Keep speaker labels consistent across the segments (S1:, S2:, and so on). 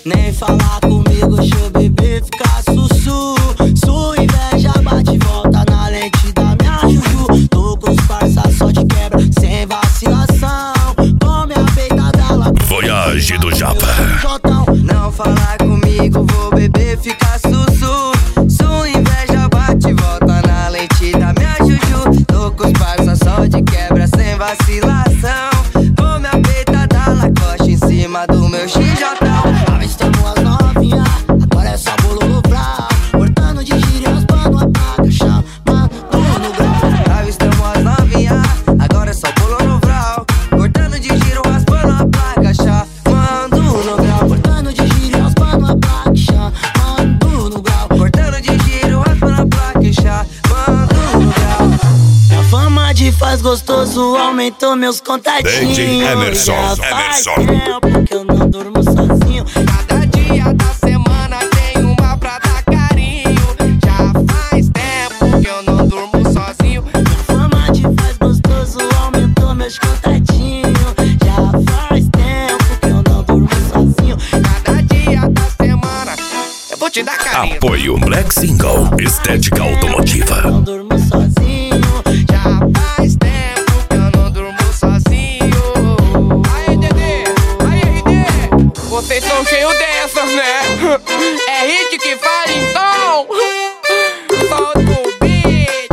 S1: Nem falar comigo, deixa o bebê ficar sussu. Sua inveja bate e volta na lente da minha juju. Tô com os parça, só te quebra, sem vacilação. Tome a peitada lá.
S2: Voyage do Japa.
S1: Não falar comigo, vou beber, ficar sussu. Sua inveja bate e volta na lente da minha juju. Tô com os parça, só de quebra, sem vacilação. Tome a peitada, Lacoste em cima do meu xijotão. Avistamos as novinhas, agora é só bolo no brau. Cortando de gíria e raspando a placa, chamando no grau. Avistamos as novinhas, agora é só bolo no brau. Cortando de gíria e raspando a placa, chamando no grau. Cortando de gíria e raspando a placa, chamando no grau. Cortando de gíria e raspando a placa, chamando no grau. A fama de faz gostoso aumentou meus contatinhos.
S2: DJ Emerson,
S1: Faz tempo que eu não durmo sozinho.
S3: Cada dia da semana tem uma pra dar carinho. Já faz tempo que eu não durmo sozinho.
S1: A fama de faz gostoso aumentou meus contatinhos. Já faz tempo que eu não durmo sozinho.
S3: Cada dia da semana eu vou te dar carinho.
S2: Apoio Black Single, estética automotiva.
S1: Não durmo sozinho.
S3: Já faz tempo que eu não durmo sozinho. Aí, Dedê, aí, RD, vocês são cheios dessas, né? É hit que fala então. Solta o beat.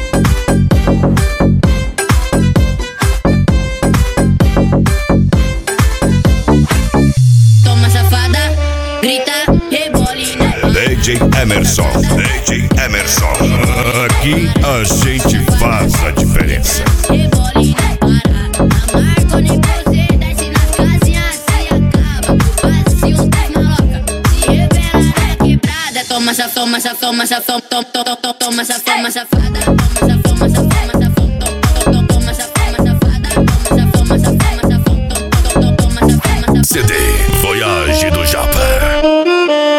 S4: Toma safada, grita, rebolina.
S2: DJ Emerson, DJ Emerson. Aqui a gente faz a diferença.
S4: Rebolina para, a Marconi você desce nas casinhas, sai acaba com vazio, tem maloca. Se revela na quebrada, toma essa fama, essa fama, essa fama, toma essa fama, safada, toma essa fama, essa fama, essa fama, toma essa fama, safada, toma essa fama, essa fama, essa fama, toma essa fama, essa fama.
S2: CD Voyage do Japa.